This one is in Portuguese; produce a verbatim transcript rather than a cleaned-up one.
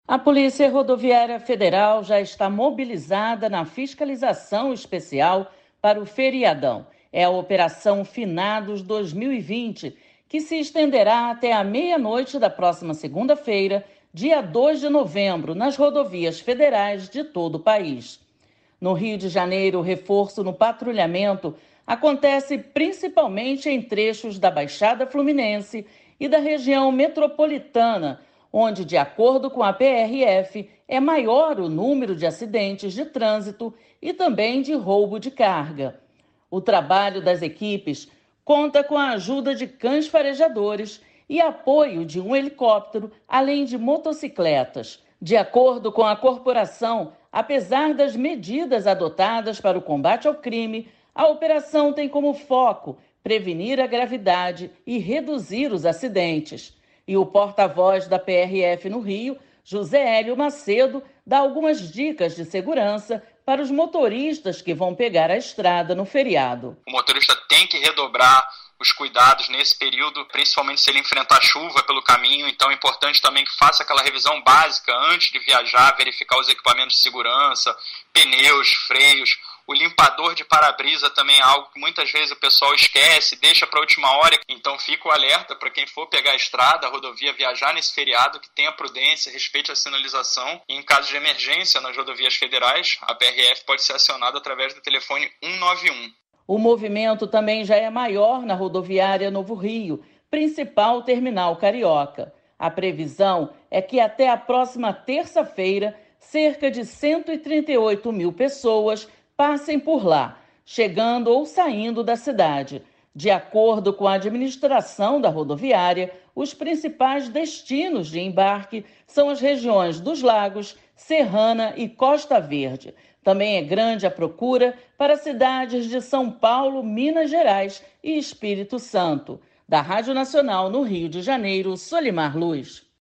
A Polícia Rodoviária Federal já está mobilizada na fiscalização especial para o feriadão. É a Operação Finados dois mil e vinte, que se estenderá até a meia-noite da próxima segunda-feira, dia dois de novembro, nas rodovias federais de todo o país. No Rio de Janeiro, o reforço no patrulhamento acontece principalmente em trechos da Baixada Fluminense e da região metropolitana, onde, de acordo com a P R F, é maior o número de acidentes de trânsito e também de roubo de carga. O trabalho das equipes conta com a ajuda de cães farejadores e apoio de um helicóptero, além de motocicletas. De acordo com a corporação, apesar das medidas adotadas para o combate ao crime, a operação tem como foco prevenir a gravidade e reduzir os acidentes. E o porta-voz da P R F no Rio, José Hélio Macedo, dá algumas dicas de segurança para os motoristas que vão pegar a estrada no feriado. O motorista tem que redobrar os cuidados nesse período, principalmente se ele enfrentar chuva pelo caminho. Então é importante também que faça aquela revisão básica antes de viajar, verificar os equipamentos de segurança, pneus, freios. O limpador de para-brisa também é algo que muitas vezes o pessoal esquece, deixa para a última hora. Então fica o alerta para quem for pegar a estrada, a rodovia, viajar nesse feriado, que tenha prudência, respeite a sinalização. E em caso de emergência nas rodovias federais, a P R F pode ser acionada através do telefone um nove um. O movimento também já é maior na rodoviária Novo Rio, principal terminal carioca. A previsão é que até a próxima terça-feira, cerca de cento e trinta e oito mil pessoas passem por lá, chegando ou saindo da cidade. De acordo com a administração da rodoviária, os principais destinos de embarque são as regiões dos Lagos, Serrana e Costa Verde. Também é grande a procura para cidades de São Paulo, Minas Gerais e Espírito Santo. Da Rádio Nacional no Rio de Janeiro, Solimar Luz.